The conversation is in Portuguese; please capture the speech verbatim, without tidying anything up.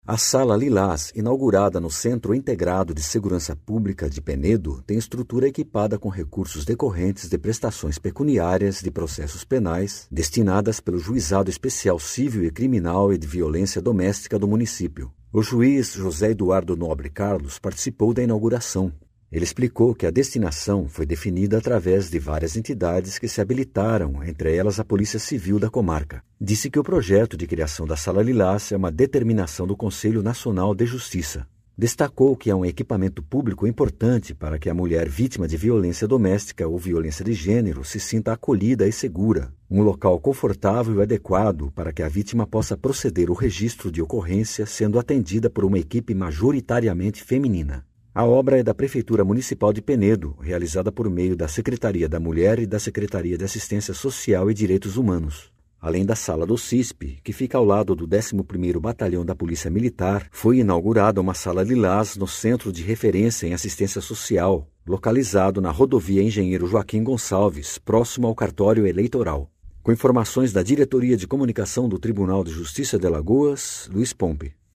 A Sala Lilás, inaugurada no Centro Integrado de Segurança Pública de Penedo, tem estrutura equipada com recursos decorrentes de prestações pecuniárias de processos penais destinadas pelo Juizado Especial Civil e Criminal e de Violência Doméstica do município. O juiz José Eduardo Nobre Carlos participou da inauguração. Ele explicou que a destinação foi definida através de várias entidades que se habilitaram, entre elas a Polícia Civil da comarca. Disse que o projeto de criação da Sala Lilás é uma determinação do Conselho Nacional de Justiça. Destacou que é um equipamento público importante para que a mulher vítima de violência doméstica ou violência de gênero se sinta acolhida e segura. Um local confortável e adequado para que a vítima possa proceder ao registro de ocorrência sendo atendida por uma equipe majoritariamente feminina. A obra é da Prefeitura Municipal de Penedo, realizada por meio da Secretaria da Mulher e da Secretaria de Assistência Social e Direitos Humanos. Além da sala do C I S P, que fica ao lado do décimo primeiro Batalhão da Polícia Militar, foi inaugurada uma sala Lilás no Centro de Referência em Assistência Social, localizado na rodovia Engenheiro Joaquim Gonçalves, próximo ao cartório eleitoral. Com informações da Diretoria de Comunicação do Tribunal de Justiça de Alagoas, Luiz Pompe.